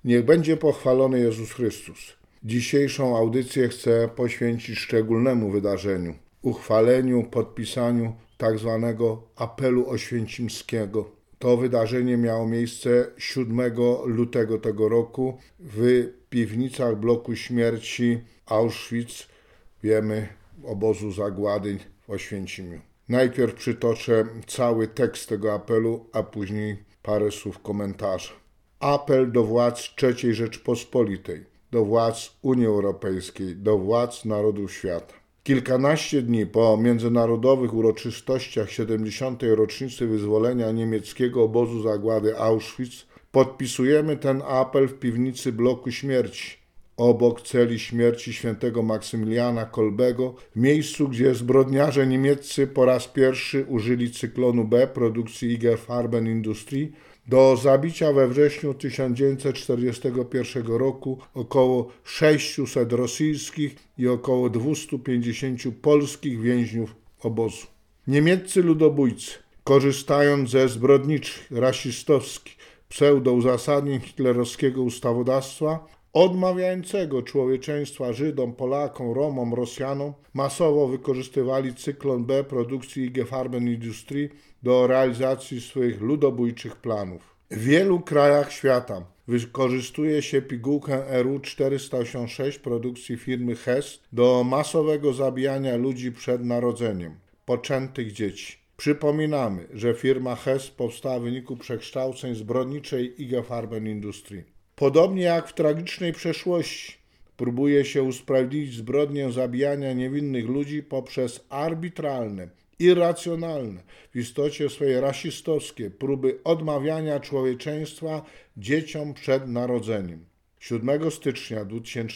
Niech będzie pochwalony Jezus Chrystus. Dzisiejszą audycję chcę poświęcić szczególnemu wydarzeniu, uchwaleniu, podpisaniu tzw. apelu oświęcimskiego. To wydarzenie miało miejsce 7 lutego tego roku w piwnicach bloku śmierci Auschwitz, wiemy, obozu zagłady w Oświęcimiu. Najpierw przytoczę cały tekst tego apelu, a później parę słów komentarza. Apel do władz III Rzeczpospolitej, do władz Unii Europejskiej, do władz narodów świata. Kilkanaście dni po międzynarodowych uroczystościach 70. rocznicy wyzwolenia niemieckiego obozu zagłady Auschwitz podpisujemy ten apel w piwnicy bloku śmierci, obok celi śmierci świętego Maksymiliana Kolbego, w miejscu, gdzie zbrodniarze niemieccy po raz pierwszy użyli cyklonu B produkcji IG Farben Industrie do zabicia we wrześniu 1941 roku około 600 rosyjskich i około 250 polskich więźniów obozu. Niemieccy ludobójcy, korzystając ze zbrodniczych, rasistowskich pseudouzasadnień hitlerowskiego ustawodawstwa, odmawiającego człowieczeństwa Żydom, Polakom, Romom, Rosjanom, masowo wykorzystywali cyklon B produkcji IG Farben Industrie do realizacji swoich ludobójczych planów. W wielu krajach świata wykorzystuje się pigułkę RU-486 produkcji firmy Hess do masowego zabijania ludzi przed narodzeniem, poczętych dzieci. Przypominamy, że firma Hess powstała w wyniku przekształceń zbrodniczej IG Farben Industrie. Podobnie jak w tragicznej przeszłości próbuje się usprawiedliwić zbrodnię zabijania niewinnych ludzi poprzez arbitralne, irracjonalne, w istocie swojej rasistowskie próby odmawiania człowieczeństwa dzieciom przed narodzeniem. 7 stycznia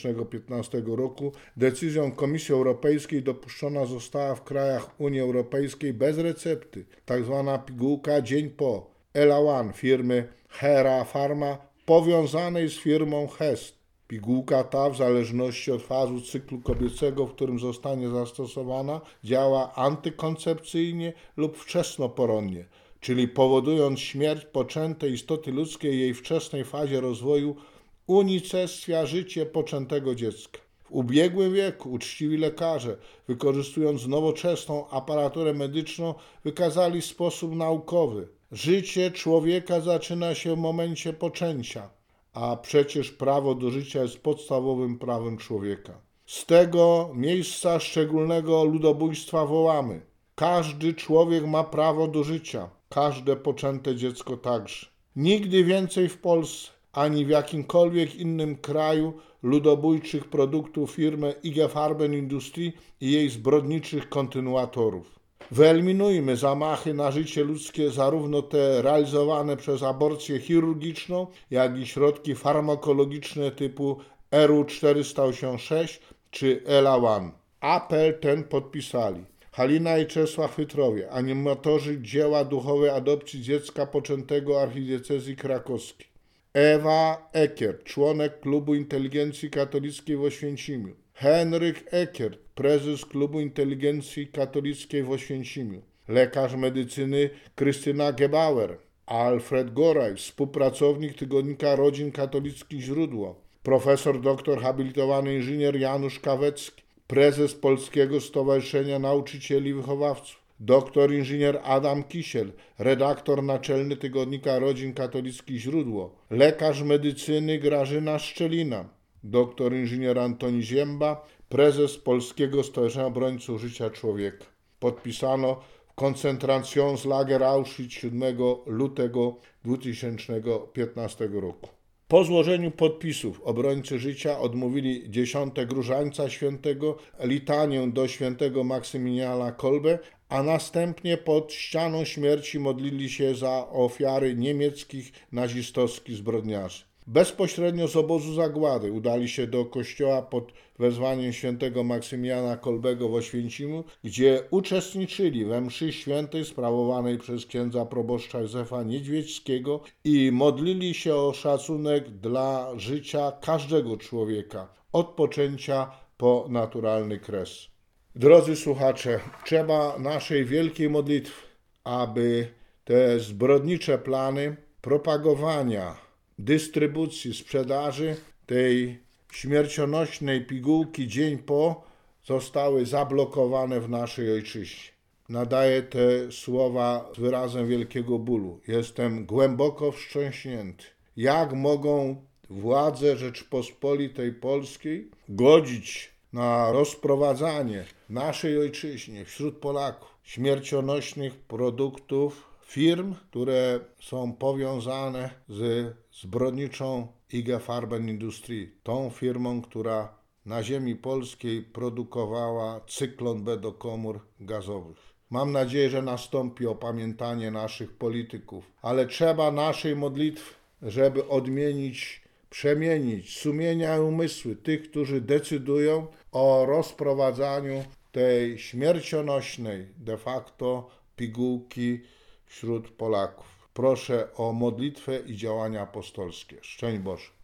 2015 roku decyzją Komisji Europejskiej dopuszczona została w krajach Unii Europejskiej bez recepty tzw. pigułka dzień po Elawan firmy Hera Pharma powiązanej z firmą Hess. Pigułka ta, w zależności od fazu cyklu kobiecego, w którym zostanie zastosowana, działa antykoncepcyjnie lub wczesnoporonnie, czyli powodując śmierć poczętej istoty ludzkiej jej wczesnej fazie rozwoju, unicestwia życie poczętego dziecka. W ubiegłym wieku uczciwi lekarze, wykorzystując nowoczesną aparaturę medyczną, wykazali w sposób naukowy: życie człowieka zaczyna się w momencie poczęcia, a przecież prawo do życia jest podstawowym prawem człowieka. Z tego miejsca szczególnego ludobójstwa wołamy: każdy człowiek ma prawo do życia, każde poczęte dziecko także. Nigdy więcej w Polsce, ani w jakimkolwiek innym kraju ludobójczych produktów firmy IG Farben Industrie i jej zbrodniczych kontynuatorów. Wyeliminujmy zamachy na życie ludzkie, zarówno te realizowane przez aborcję chirurgiczną, jak i środki farmakologiczne typu RU-486 czy Elawan. Apel ten podpisali Halina i Czesław Chytrowie, animatorzy dzieła duchowej adopcji dziecka poczętego archidiecezji krakowskiej. Ewa Eckert, członek Klubu Inteligencji Katolickiej w Oświęcimiu. Henryk Eckert, prezes Klubu Inteligencji Katolickiej w Oświęcimiu. Lekarz medycyny Krystyna Gebauer. Alfred Goraj, współpracownik tygodnika Rodzin Katolickich Źródło. Profesor doktor habilitowany inżynier Janusz Kawecki. Prezes Polskiego Stowarzyszenia Nauczycieli i Wychowawców. Doktor inżynier Adam Kisiel, redaktor naczelny tygodnika Rodzin Katolickich Źródło. Lekarz medycyny Grażyna Szczelina. Doktor inżynier Antoni Zięba, prezes Polskiego Stowarzyszenia Obrońców Życia Człowieka. Podpisano w Konzentrationslager Auschwitz 7 lutego 2015 roku. Po złożeniu podpisów obrońcy życia odmówili 10. Różańca Świętego, litanię do świętego Maksymiliana Kolbe, a następnie pod ścianą śmierci modlili się za ofiary niemieckich nazistowskich zbrodniarzy. Bezpośrednio z obozu zagłady udali się do kościoła pod wezwaniem świętego Maksymiliana Kolbego w Oświęcimiu, gdzie uczestniczyli we mszy świętej sprawowanej przez księdza proboszcza Józefa Niedźwiedzkiego i modlili się o szacunek dla życia każdego człowieka, od poczęcia po naturalny kres. Drodzy słuchacze, trzeba naszej wielkiej modlitwy, aby te zbrodnicze plany propagowania dystrybucji, sprzedaży tej śmiercionośnej pigułki dzień po zostały zablokowane w naszej ojczyźnie. Nadaję te słowa z wyrazem wielkiego bólu. Jestem głęboko wstrząśnięty. Jak mogą władze Rzeczypospolitej Polskiej godzić na rozprowadzanie w naszej ojczyźnie wśród Polaków śmiercionośnych produktów firm, które są powiązane z zbrodniczą IG Farben Industrie, tą firmą, która na ziemi polskiej produkowała cyklon B do komór gazowych. Mam nadzieję, że nastąpi opamiętanie naszych polityków, ale trzeba naszej modlitwy, żeby przemienić sumienia i umysły tych, którzy decydują o rozprowadzaniu tej śmiercionośnej de facto pigułki wśród Polaków. Proszę o modlitwę i działania apostolskie. Szczęść Boże.